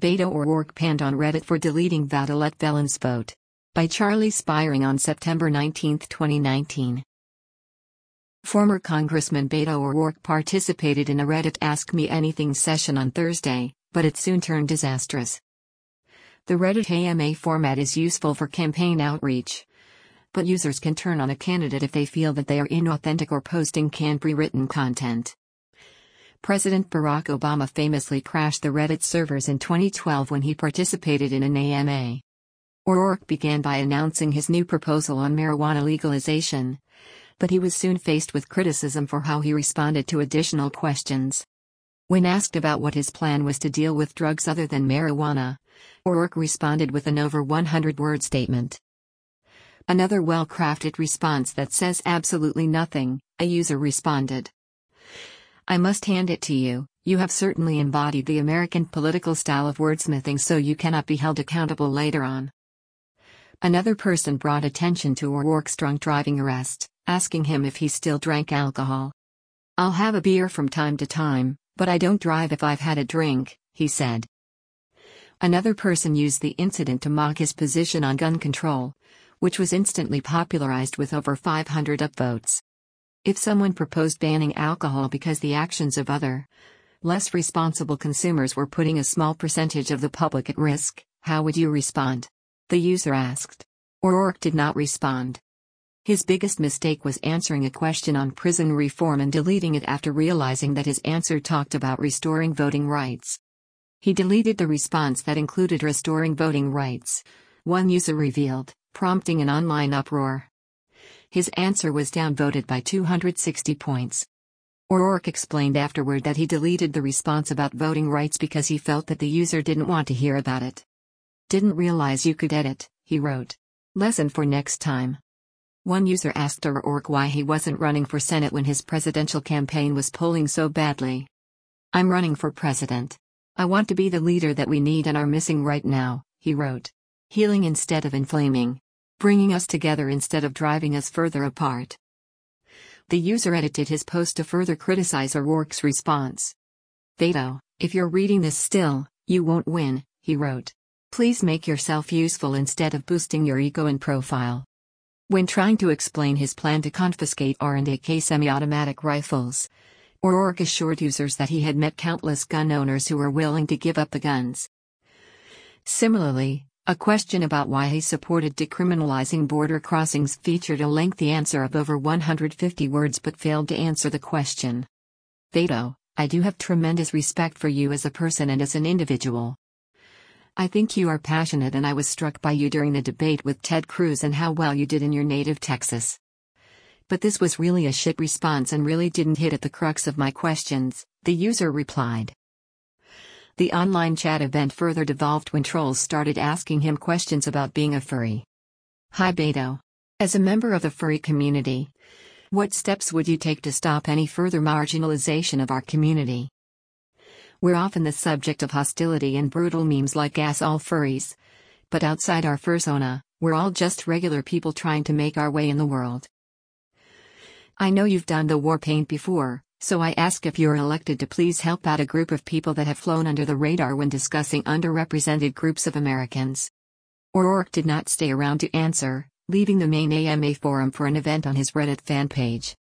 Beto O'Rourke panned on Reddit for deleting vow to let felons vote. By Charlie Spiring on September 19, 2019. Former Congressman Beto O'Rourke participated in a Reddit Ask Me Anything session on Thursday, but it soon turned disastrous. The Reddit AMA format is useful for campaign outreach, but users can turn on a candidate if they feel that they are inauthentic or posting canned pre-written content. President Barack Obama famously crashed the Reddit servers in 2012 when he participated in an AMA. O'Rourke began by announcing his new proposal on marijuana legalization, but he was soon faced with criticism for how he responded to additional questions. When asked about what his plan was to deal with drugs other than marijuana, O'Rourke responded with an over 100-word statement. Another well-crafted response that says absolutely nothing, a user responded. I must hand it to you, you have certainly embodied the American political style of wordsmithing, so you cannot be held accountable later on. Another person brought attention to O'Rourke's drunk driving arrest, asking him if he still drank alcohol. I'll have a beer from time to time, but I don't drive if I've had a drink, he said. Another person used the incident to mock his position on gun control, which was instantly popularized with over 500 upvotes. If someone proposed banning alcohol because the actions of other, less responsible consumers were putting a small percentage of the public at risk, how would you respond? The user asked. O'Rourke did not respond. His biggest mistake was answering a question on prison reform and deleting it after realizing that his answer talked about restoring voting rights. He deleted the response that included restoring voting rights, one user revealed, prompting an online uproar. His answer was downvoted by 260 points. O'Rourke explained afterward that he deleted the response about voting rights because he felt that the user didn't want to hear about it. Didn't realize you could edit, he wrote. Lesson for next time. One user asked O'Rourke why he wasn't running for Senate when his presidential campaign was polling so badly. I'm running for president. I want to be the leader that we need and are missing right now, he wrote. Healing instead of inflaming. Bringing us together instead of driving us further apart. The user edited his post to further criticize O'Rourke's response. Beto, if you're reading this still, you won't win, he wrote. Please make yourself useful instead of boosting your ego and profile. When trying to explain his plan to confiscate R&AK semi-automatic rifles, O'Rourke assured users that he had met countless gun owners who were willing to give up the guns. Similarly, a question about why he supported decriminalizing border crossings featured a lengthy answer of over 150 words but failed to answer the question. Beto, I do have tremendous respect for you as a person and as an individual. I think you are passionate, and I was struck by you during the debate with Ted Cruz and how well you did in your native Texas. But this was really a shit response and really didn't hit at the crux of my questions, the user replied. The online chat event further devolved when trolls started asking him questions about being a furry. Hi Beto. As a member of the furry community, what steps would you take to stop any further marginalization of our community? We're often the subject of hostility and brutal memes like "Gas all furries." But outside our furzona, we're all just regular people trying to make our way in the world. I know you've done the war paint before, so I ask if you're elected to please help out a group of people that have flown under the radar when discussing underrepresented groups of Americans. O'Rourke did not stay around to answer, leaving the main AMA forum for an event on his Reddit fan page.